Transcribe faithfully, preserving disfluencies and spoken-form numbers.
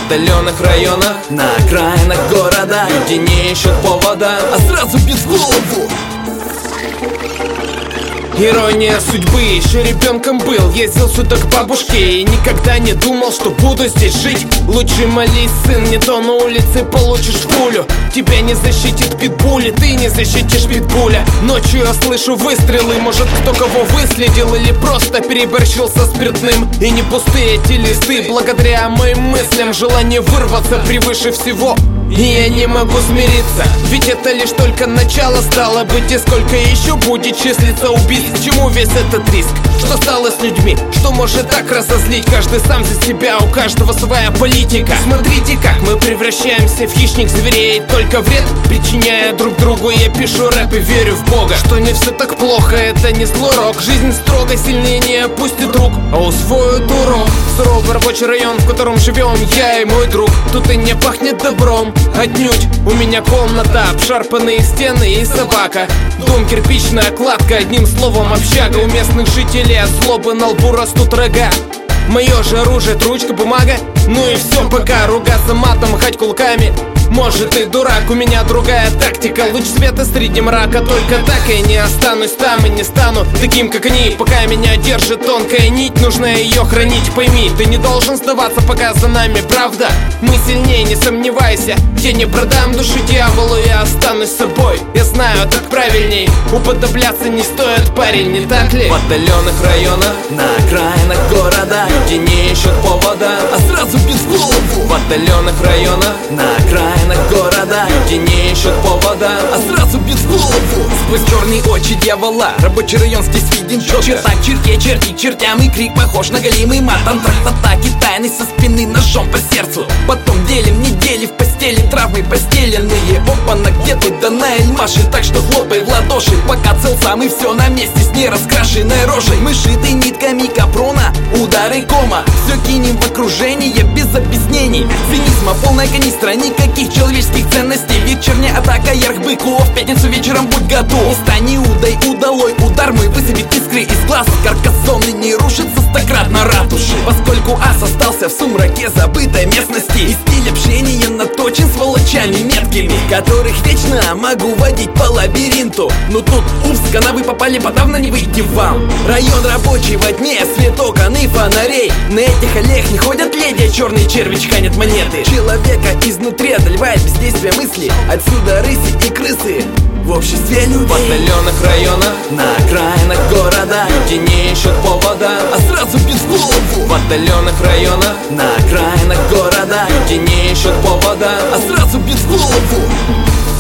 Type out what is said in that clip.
отдаленных районах, на окраинах города люди не ищут повода, а сразу без голову. Ирония судьбы, еще ребенком был, ездил сюда к бабушке и никогда не думал, что буду здесь жить. Лучше молись, сын, не то на улице получишь пулю. Тебя не защитит питбули, ты не защитишь питбуля. Ночью я слышу выстрелы, может кто кого выследил или просто переборщил со спиртным. И не пустые эти листы, благодаря моим мыслям желание вырваться превыше всего. И я не могу смириться, ведь это лишь только начало. Стало быть, и сколько еще будет числиться убийств? К чему весь этот риск? Что стало с людьми? Что может так разозлить? Каждый сам за себя, у каждого своя политика. Смотрите, как мы превращаемся в хищных зверей, только вред причиняя друг другу. Я пишу рэп и верю в Бога, что не все так плохо, это не злой рок. Жизнь строго, сильнее не опустит рук, а усвоит урок. Суровый рабочий район, в котором живем я и мой друг. Тут и не пахнет добром, отнюдь. У меня комната, обшарпанные стены и собака. Дом, кирпичная кладка, одним словом общага. У местных жителей от злобы на лбу растут рога. Мое же оружие, это ручка, бумага. Ну и все, пока ругаться матом, махать кулаками. Может и дурак, у меня другая тактика. Луч света среди мрака, только так я не останусь там и не стану таким, как они. Пока меня держит тонкая нить, нужно ее хранить. Пойми, ты не должен сдаваться, пока за нами правда. Мы сильнее, не сомневайся. Я не продам душу дьяволу, я останусь собой. Я знаю, так правильней. Уподобляться не стоит, парень, не так ли? В отдаленных районах, на окраинах города люди не ищут повода, а сразу без голову. В отдаленных районах, на окраинах города люди не ищут повода, а сразу без голову. Сквозь черные очи дьявола рабочий район здесь виден четко. Черта к черте, черти к чертям, и крик похож на голимый мат. Антракт-атаки тайны со спины ножом по сердцу. Потом делим недели в постели, травмы постеленные. Опа-на, где ты, да на эльмаши, так что хлопай в ладоши. Пока цел сам и все на месте с нераскрашенной рожей. Мы шиты нитками капрона, удары кома. Все кинем в окружение без объяснений. Цинизма полная канистра, никаких человеческих ценностей. Вечерняя атака ярых быков, в пятницу вечером будь готов. Не стань Иудой, удалой удар мой высыпет искры из глаз. Каркасоны не рушится стократно ратуши, поскольку ас остался в сумраке забытой местности. И стиль общения наточен сволочами меткими, которых вечно могу водить по лабиринту. Но тут, упс, канавы попали, подавно не выйти вам. Район рабочий во дне, свет окон и фонарей. На этих аллеях не ходят леди, черный червь чеканит монеты. Человека изнутри одолевает бездействие мысли. Отсюда рыси и крысы в обществе людей. В отдаленных районах, на окраинах города люди не ищут повода, а сразу без голову. В отдаленных районах, на окраинах города люди не ищут повода, а сразу без голову.